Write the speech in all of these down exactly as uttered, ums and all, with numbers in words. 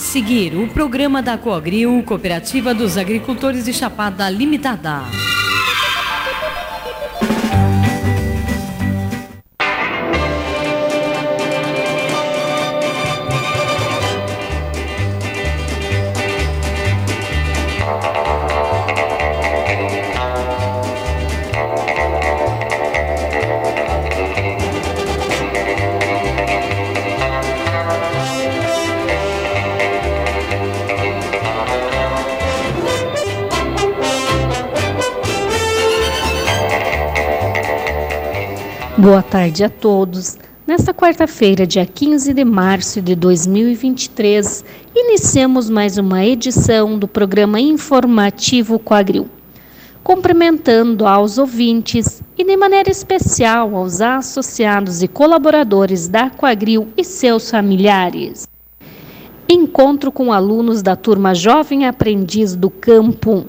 seguir o programa da Coagril, Cooperativa dos Agricultores de Chapada Limitada. Boa tarde a todos. Nesta quarta-feira, dia quinze de março de dois mil e vinte e três, iniciamos mais uma edição do programa informativo Coagril, cumprimentando aos ouvintes e de maneira especial aos associados e colaboradores da Coagril e seus familiares. Encontro com alunos da turma Jovem Aprendiz do Campo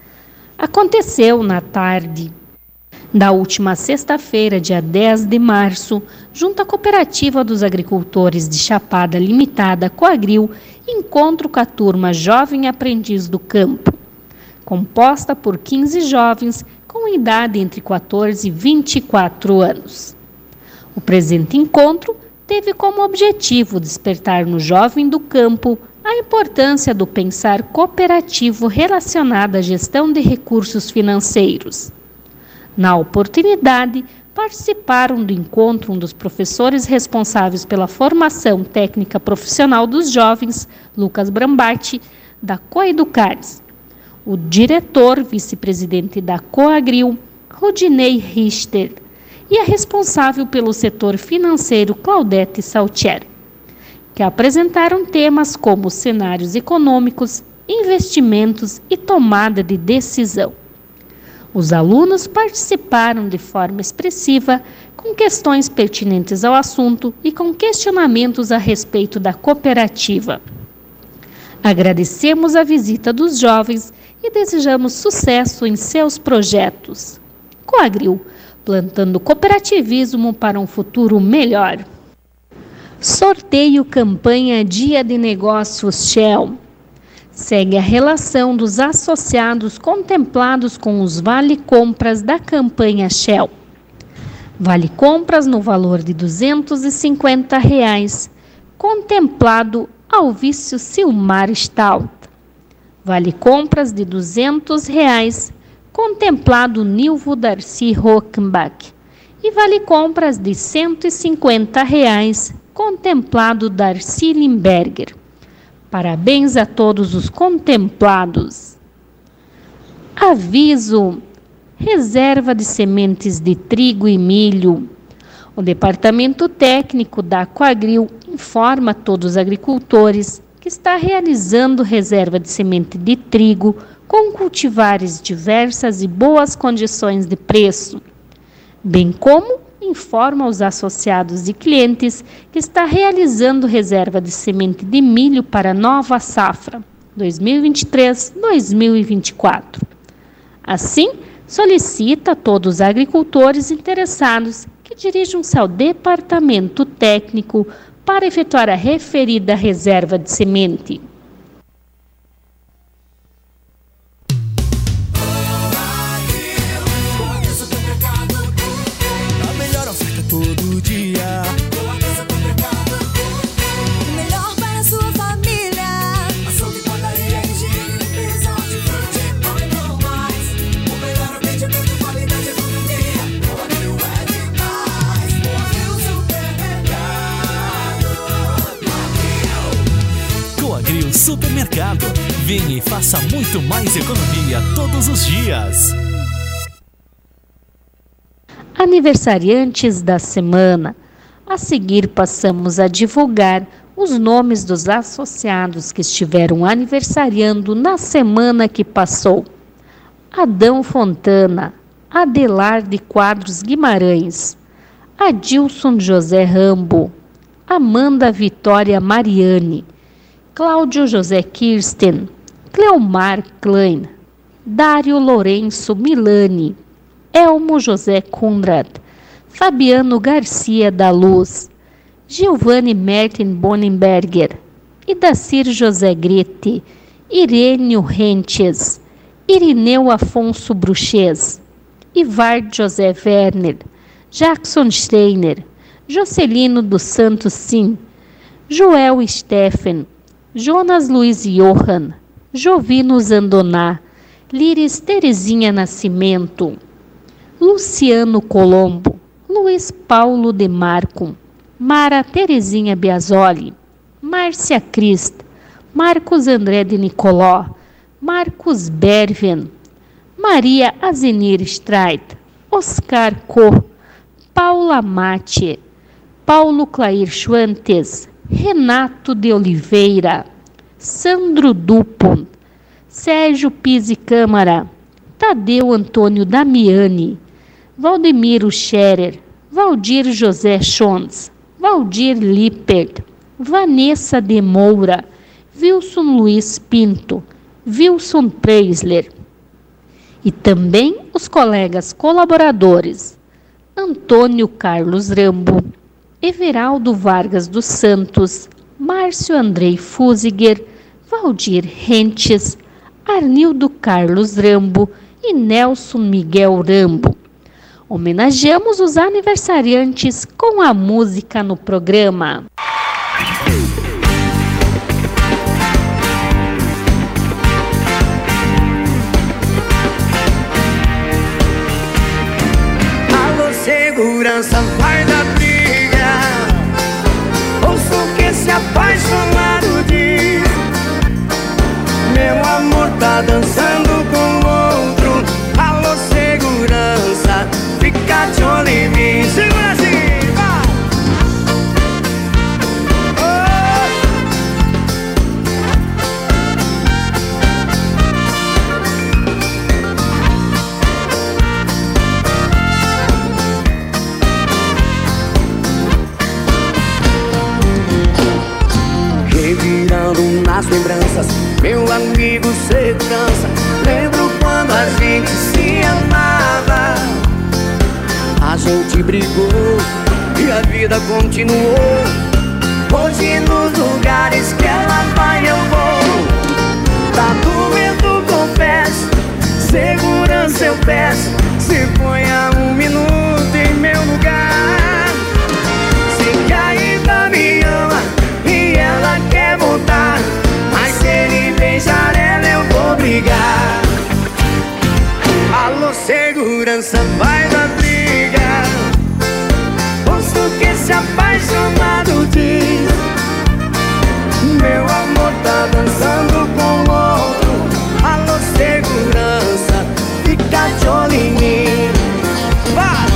aconteceu na tarde da última sexta-feira, dia dez de março, junto à Cooperativa dos Agricultores de Chapada Limitada, Coagril, encontro com a turma Jovem Aprendiz do Campo, composta por quinze jovens com idade entre quatorze e vinte e quatro anos. O presente encontro teve como objetivo despertar no jovem do campo a importância do pensar cooperativo relacionado à gestão de recursos financeiros. Na oportunidade, participaram do encontro um dos professores responsáveis pela formação técnica profissional dos jovens, Lucas Brambati, da Coeducares, o diretor vice-presidente da Coagril, Rudinei Richter, e a responsável pelo setor financeiro, Claudete Saltier, que apresentaram temas como cenários econômicos, investimentos e tomada de decisão. Os alunos participaram de forma expressiva, com questões pertinentes ao assunto e com questionamentos a respeito da cooperativa. Agradecemos a visita dos jovens e desejamos sucesso em seus projetos. Coagril, plantando cooperativismo para um futuro melhor. Sorteio campanha Dia de Negócios Shell. Segue a relação dos associados contemplados com os vale-compras da campanha Shell. Vale-compras no valor de duzentos e cinquenta reais, contemplado Alvício Silmar Stout. Vale-compras de duzentos reais, contemplado Nilvo Darcy Rockenbach. E vale-compras de cento e cinquenta reais, contemplado Darcy Limberger. Parabéns a todos os contemplados. Aviso: reserva de sementes de trigo e milho. O Departamento Técnico da Coagril informa a todos os agricultores que está realizando reserva de semente de trigo com cultivares diversas e boas condições de preço, bem como informa aos associados e clientes que está realizando reserva de semente de milho para a nova safra dois mil e vinte e três a dois mil e vinte e quatro. Assim, solicita a todos os agricultores interessados que dirijam-se ao departamento técnico para efetuar a referida reserva de semente. Todo dia. O melhor para a sua família. Açougue, padaria, higiene, limpeza, hortifruti, muito mais. O melhor atendimento, qualidade, economia. Coagril é demais. Coagril Supermercado. Coagril. Coagril Supermercado. Venha e faça muito mais economia todos os dias. Aniversariantes da semana. A seguir, passamos a divulgar os nomes dos associados que estiveram aniversariando na semana que passou. Adão Fontana, Adelar de Quadros Guimarães, Adilson José Rambo, Amanda Vitória Mariane, Cláudio José Kirsten, Cleomar Klein, Dário Lourenço Milani, Elmo José Conrad, Fabiano Garcia da Luz, Giovanni Merten Bonenberger, Idacir José Grete, Irênio Rentes, Irineu Afonso Bruxês, Ivard José Werner, Jackson Steiner, Jocelino dos Santos Sim, Joel Steffen, Jonas Luiz Johan, Jovino Zandoná, Liris Terezinha Nascimento, Luciano Colombo, Luiz Paulo de Marco, Mara Terezinha Biasoli, Márcia Crist, Marcos André de Nicoló, Marcos Berven, Maria Azenir Streit, Oscar Co, Paula Mate, Paulo Clair Schwantes, Renato de Oliveira, Sandro Dupont, Sérgio Pise Câmara, Tadeu Antônio Damiani, Valdemiro Scherer, Valdir José Schons, Valdir Lippert, Vanessa de Moura, Wilson Luiz Pinto, Wilson Preisler. E também os colegas colaboradores Antônio Carlos Rambo, Everaldo Vargas dos Santos, Márcio Andrei Fusiger, Valdir Rentes, Arnildo Carlos Rambo e Nelson Miguel Rambo. Homenageamos os aniversariantes com a música no programa. Alô, segurança, vai da briga. Ouço o que esse apaixonado diz. Meu amor tá dançando com outro. Alô, segurança, fica de olho em mim. Segura assim, vai! Revirando nas lembranças, meu amigo segurança. Lembro quando a gente se amava. A gente brigou e a vida continuou. Hoje nos lugares que ela vai eu vou. Tá doendo, confesso. Segurança eu peço. Se ponha um minuto em meu lugar. Sei que ainda me ama e ela quer voltar, mas se ele beijar ela eu vou brigar. Alô, segurança, vai da briga. Ouço o que esse apaixonado diz. Meu amor tá dançando com outro. Alô, segurança, fica de olho em mim. Vai!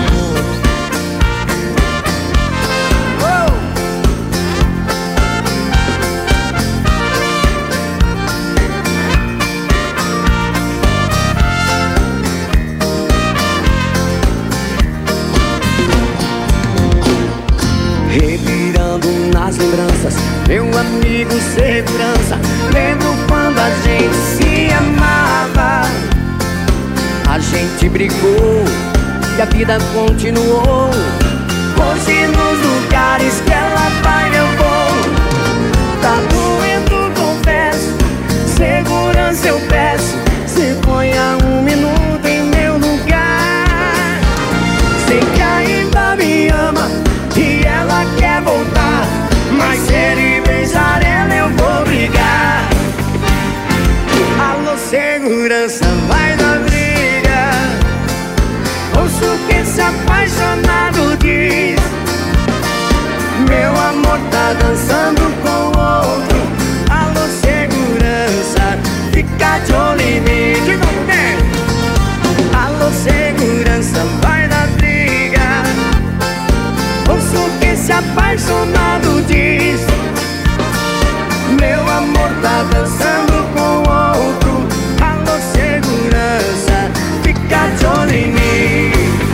Revirando nas lembranças, meu amigo segurança. Lembro quando a gente se amava. A gente brigou e a vida continuou. Hoje nos lugares que ela vai eu vou. Tá doendo, confesso. Segurança eu peço. Se ponha um minuto em meu lugar. Sei que ainda me ama e ela quer voltar, mas se ele beijar ela eu vou brigar. Alô, segurança, vai da briga. Ouço o que esse apaixonado diz. Meu amor tá dançando com outro. Alô, segurança, fica de olho em mim. Diga o quê? Alô, segurança, vai da briga. Ouço o que esse apaixonado diz. Meu amor tá dançando com outro. Alô, segurança, fica de olho em mim.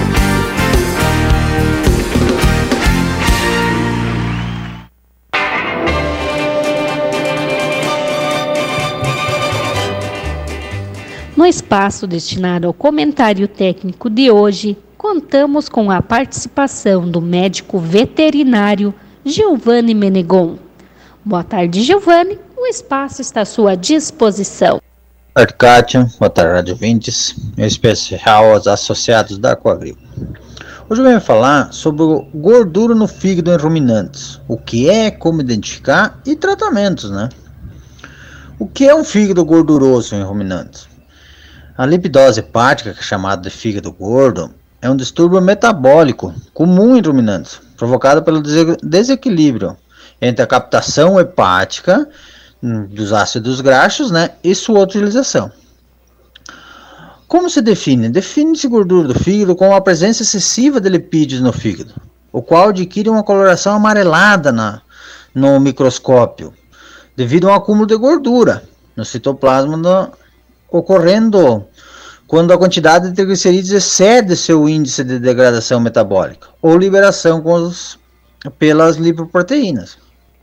No espaço destinado ao comentário técnico de hoje, contamos com a participação do médico veterinário Giovanni Menegon. Boa tarde, Giovanni. O espaço está à sua disposição. Boa tarde, Kátia. Boa tarde, rádio ouvintes. Em especial aos associados da Coagril. Hoje eu venho falar sobre gordura no fígado em ruminantes. O que é, como identificar e tratamentos, né? O que é um fígado gorduroso em ruminantes? A lipidose hepática, que é chamada de fígado gordo, é um distúrbio metabólico comum em ruminantes, provocado pelo desequilíbrio entre a captação hepática dos ácidos graxos, né, e sua utilização. Como se define? Define-se gordura do fígado com a presença excessiva de lipídios no fígado, o qual adquire uma coloração amarelada na, no microscópio, devido a um acúmulo de gordura no citoplasma, no, ocorrendo quando a quantidade de triglicerídeos excede seu índice de degradação metabólica ou liberação com os, pelas lipoproteínas.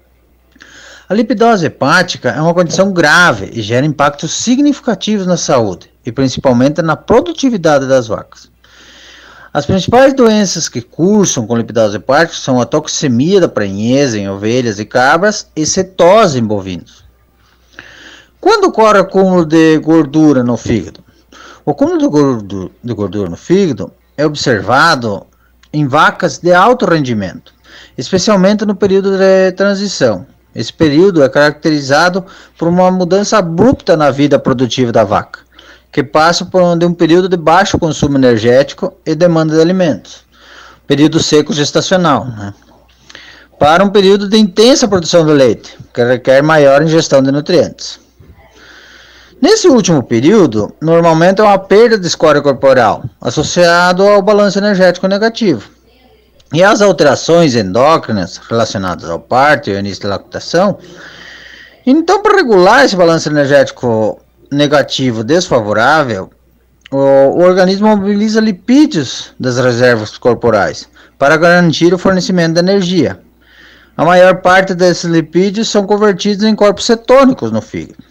A lipidose hepática é uma condição grave e gera impactos significativos na saúde e principalmente na produtividade das vacas. As principais doenças que cursam com lipidose hepática são a toxemia da prenhesa em ovelhas e cabras e cetose em bovinos. Quando ocorre acúmulo de gordura no fígado? O acúmulo de gordura, de gordura no fígado é observado em vacas de alto rendimento, especialmente no período de transição. Esse período é caracterizado por uma mudança abrupta na vida produtiva da vaca, que passa por de um período de baixo consumo energético e demanda de alimentos, período seco gestacional, né, para um período de intensa produção de leite, que requer maior ingestão de nutrientes. Nesse último período, normalmente há uma perda de escória corporal, associado ao balanço energético negativo. E as alterações endócrinas relacionadas ao parto e ao início da lactação. Então, para regular esse balanço energético negativo desfavorável, o, o organismo mobiliza lipídios das reservas corporais para garantir o fornecimento de energia. A maior parte desses lipídios são convertidos em corpos cetônicos no fígado.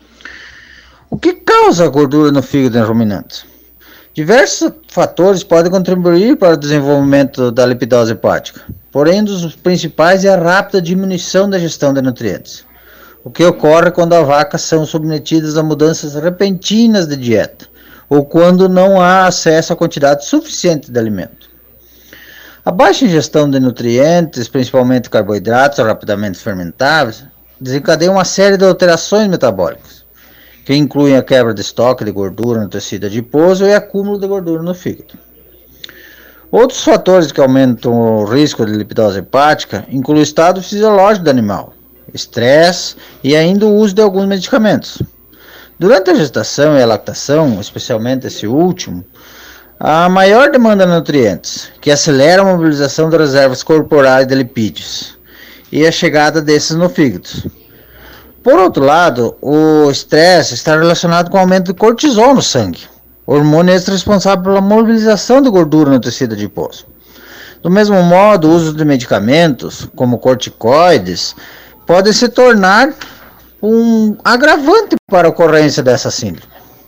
O que causa a gordura no fígado em ruminantes? Diversos fatores podem contribuir para o desenvolvimento da lipidose hepática, porém um dos principais é a rápida diminuição da ingestão de nutrientes, o que ocorre quando as vacas são submetidas a mudanças repentinas de dieta, ou quando não há acesso a quantidade suficiente de alimento. A baixa ingestão de nutrientes, principalmente carboidratos rapidamente fermentáveis, desencadeia uma série de alterações metabólicas, que incluem a quebra de estoque de gordura no tecido adiposo e acúmulo de gordura no fígado. Outros fatores que aumentam o risco de lipidose hepática incluem o estado fisiológico do animal, estresse e ainda o uso de alguns medicamentos. Durante a gestação e a lactação, especialmente esse último, há maior demanda de nutrientes, que acelera a mobilização das reservas corporais de lipídios e a chegada desses no fígado. Por outro lado, o estresse está relacionado com o aumento de cortisol no sangue, hormônio responsável pela mobilização de gordura no tecido adiposo. Do mesmo modo, o uso de medicamentos, como corticoides, pode se tornar um agravante para a ocorrência dessa síndrome.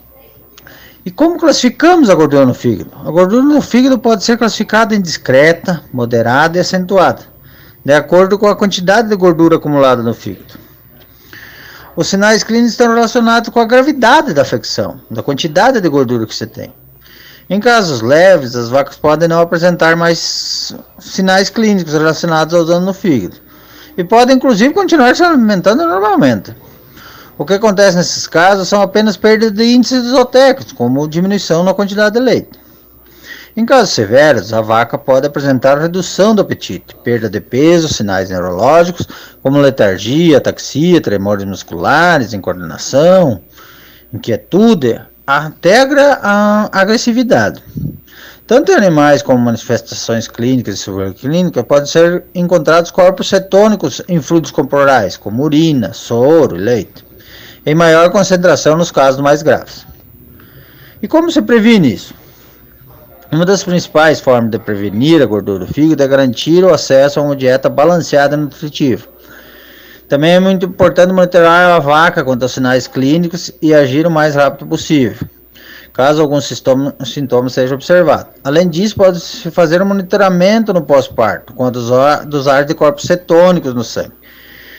E como classificamos a gordura no fígado? A gordura no fígado pode ser classificada em discreta, moderada e acentuada, de acordo com a quantidade de gordura acumulada no fígado. Os sinais clínicos estão relacionados com a gravidade da afecção, da quantidade de gordura que você tem. Em casos leves, as vacas podem não apresentar mais sinais clínicos relacionados ao dano no fígado e podem inclusive continuar se alimentando normalmente. O que acontece nesses casos são apenas perdas de índices isotécnicos, como diminuição na quantidade de leite. Em casos severos, a vaca pode apresentar redução do apetite, perda de peso, sinais neurológicos, como letargia, ataxia, tremores musculares, incoordenação, inquietude, até a agressividade. Tanto em animais como manifestações clínicas e supraclínicas, podem ser encontrados corpos cetônicos em fluidos corporais, como urina, soro e leite, em maior concentração nos casos mais graves. E como se previne isso? Uma das principais formas de prevenir a gordura do fígado é garantir o acesso a uma dieta balanceada e nutritiva. Também é muito importante monitorar a vaca quanto aos sinais clínicos e agir o mais rápido possível, caso algum sintoma, sintoma seja observado. Além disso, pode-se fazer um monitoramento no pós-parto, quanto aos dos áreas de corpos cetônicos no sangue.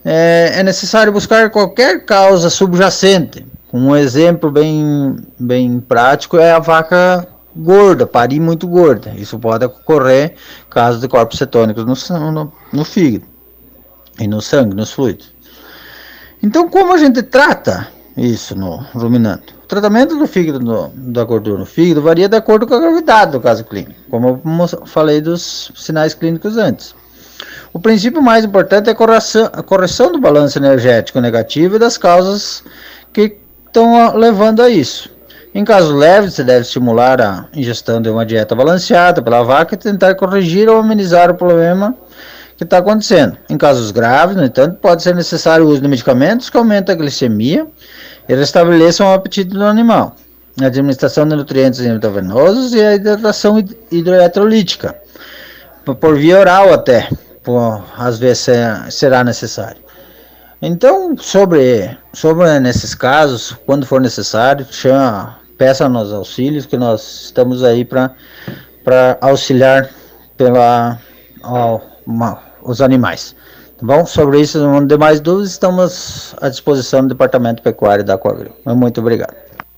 é, é necessário buscar qualquer causa subjacente. Um exemplo bem, bem prático é a vaca gorda, parir muito gorda. Isso pode ocorrer caso de corpos cetônicos no, no, no fígado e no sangue, nos fluidos. Então, como a gente trata isso no ruminante? O tratamento do fígado, no, da gordura no fígado, varia de acordo com a gravidade do caso clínico, como eu falei dos sinais clínicos antes. O princípio mais importante é a correção, a correção do balanço energético negativo e das causas que estão levando a isso. Em casos leves, você deve estimular a ingestão de uma dieta balanceada pela vaca e tentar corrigir ou amenizar o problema que está acontecendo. Em casos graves, no entanto, pode ser necessário o uso de medicamentos que aumentam a glicemia e restabeleçam o apetite do animal, a administração de nutrientes intravenosos e a hidratação hidroeletrolítica, por via oral até, por, às vezes será necessário. Então, sobre, sobre nesses casos, quando for necessário, chama, peça-nos auxílios, que nós estamos aí para auxiliar pela, ó, uma, os animais. Tá bom? Sobre isso, não demais dúvidas, estamos à disposição do Departamento Pecuário da Coagril. Muito obrigado.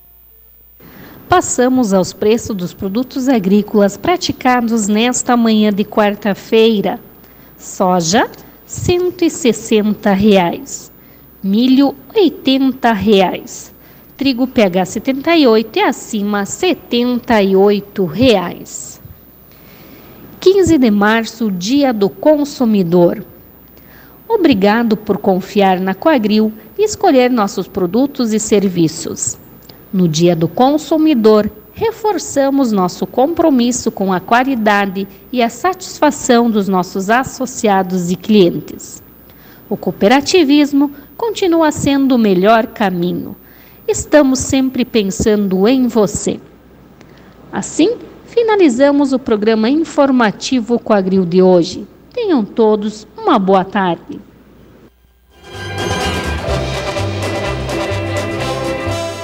Passamos aos preços dos produtos agrícolas praticados nesta manhã de quarta-feira. Soja, cento e sessenta reais. Milho, oitenta reais. Trigo P H setenta e oito e acima, setenta e oito reais. quinze de março, Dia do Consumidor. Obrigado por confiar na Coagril e escolher nossos produtos e serviços. No Dia do Consumidor, reforçamos nosso compromisso com a qualidade e a satisfação dos nossos associados e clientes. O cooperativismo continua sendo o melhor caminho. Estamos sempre pensando em você. Assim, finalizamos o programa informativo Coagril de hoje. Tenham todos uma boa tarde.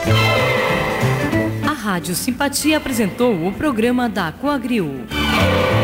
A Rádio Simpatia apresentou o programa da Coagril.